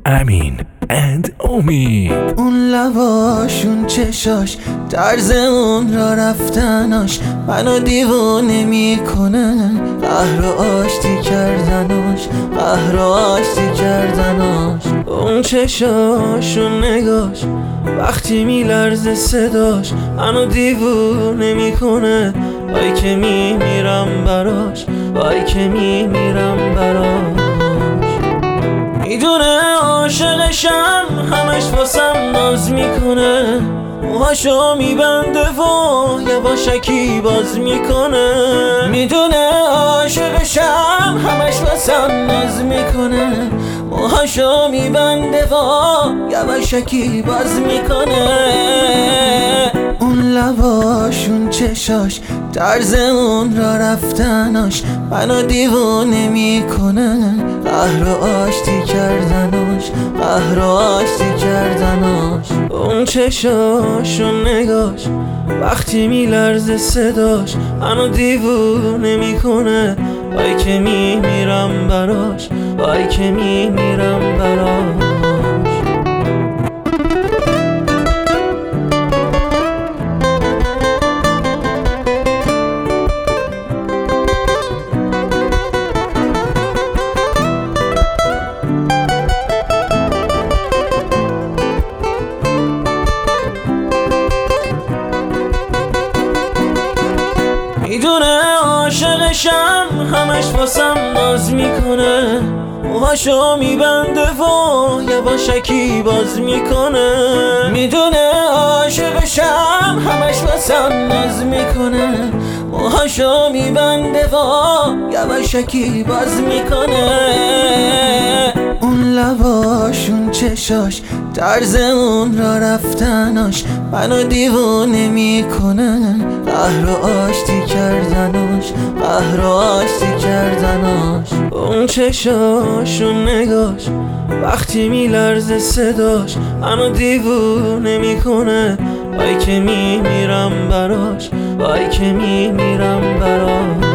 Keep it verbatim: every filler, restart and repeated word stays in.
Amin and امید. اون لباش، اون چشاش، طرز اون را رفتناش منو دیوونه میکنه. قهر و آشتی کردناش، قهر و آشتی کردناش. اون چشاش، اون نگاش، وقتی میلرزه صداش منو دیوونه میکنه. وای که میمیرم براش، وای که میمیرم براش. میدونه عاشقشم، همش واسم ناز میکنه. موهاشو میبنده و یواشکی باز میکنه. میدونه عاشقشم، همش واسم ناز میکنه. موهاشو میبنده و یواشکی باز میکنه. اون لباش، اون چشاش، طرز اون را رفتناش منو دیوونه میکنه. قهر و آشتی کردناش، قهر و آشتی کردناش. اون چشاش، اون نگاش، وقتی میلرزه صداش منو دیوونه میکنه. وای که میمیرم براش، وای که میمیرم براش. میدونه عاشقشم، همش واسم ناز میکنه. موهاشو میبنده و یواشکی باز میکنه. میدونه عاشقشم، همش واسم ناز میکنه. موهاشو میبنده و یواشکی باز میکنه. اون لباش، اون چشاش، طرز اون را رفتناش منو دیوونه میکنه. قهر و آشتی کردناش، قهر و آشتی کردناش. اون چشاش، اون نگاش، وقتی میلرزه صداش منو دیوونه میکنه. وای که میمیرم براش، وای که میمیرم براش.